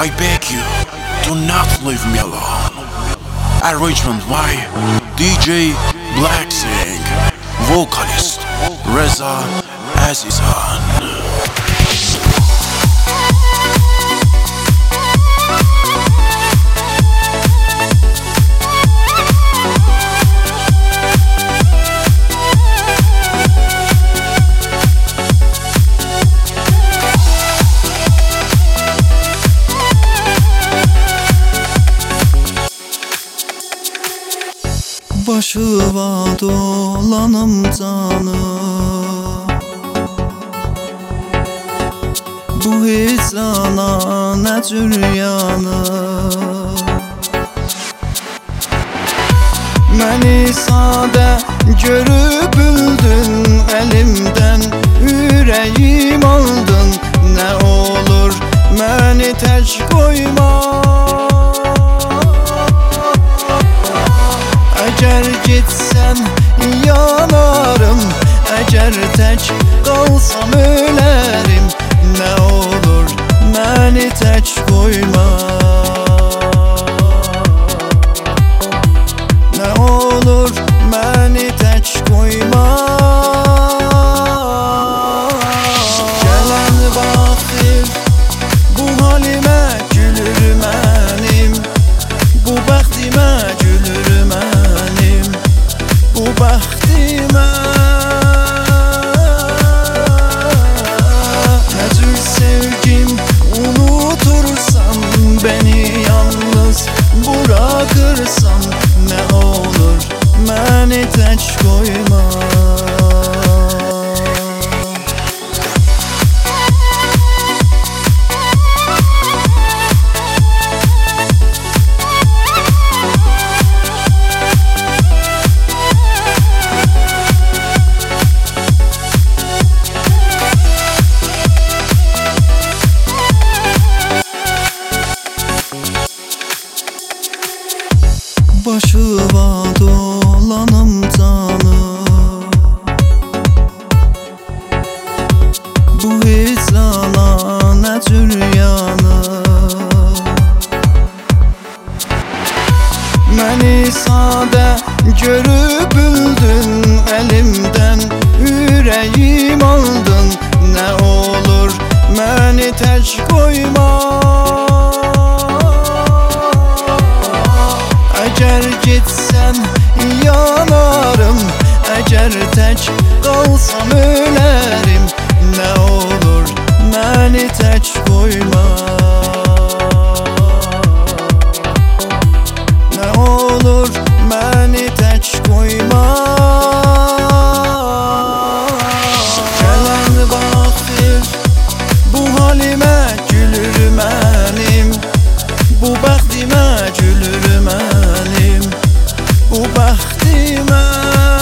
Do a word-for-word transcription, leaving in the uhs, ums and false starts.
I beg you, do not leave me alone. Arrangement by D J Black Sing, vocalist Reza Azizhan. Başıva dolanım canım, bu hicrana nə cür yanım. Məni sadə görüb büldün, əlimdən ürəyim aldın. Nə olur məni tək qoyma, əgər gitsən yanarım, əgər tək qalsam ölərim. Nə olur məni tək qoyma, nə olur məni tək qoyma. Gələn vaxtır bu halimə gülür mənim, bu bəxtimə gülür mənim, bu bəxtimə. Nə cür sevgim unutursan, beni yalnız bırakırsan. Nə olur məni tək qoyma. Başıva dolanım canım, bu hicrana nə cür yanım. Məni sadə görüb büldün, əlimdən ürəyim aldın. Nə olur məni tək qoyma, əgər gitsən yanarım, əgər tək qalsam ölərim. Nə olur məni tək qoyma, nə olur məni tək qoyma. Gələn vaxtır bu halimə gülür mənim, bu bəxtimə gülür mənim, bu bəxtimə.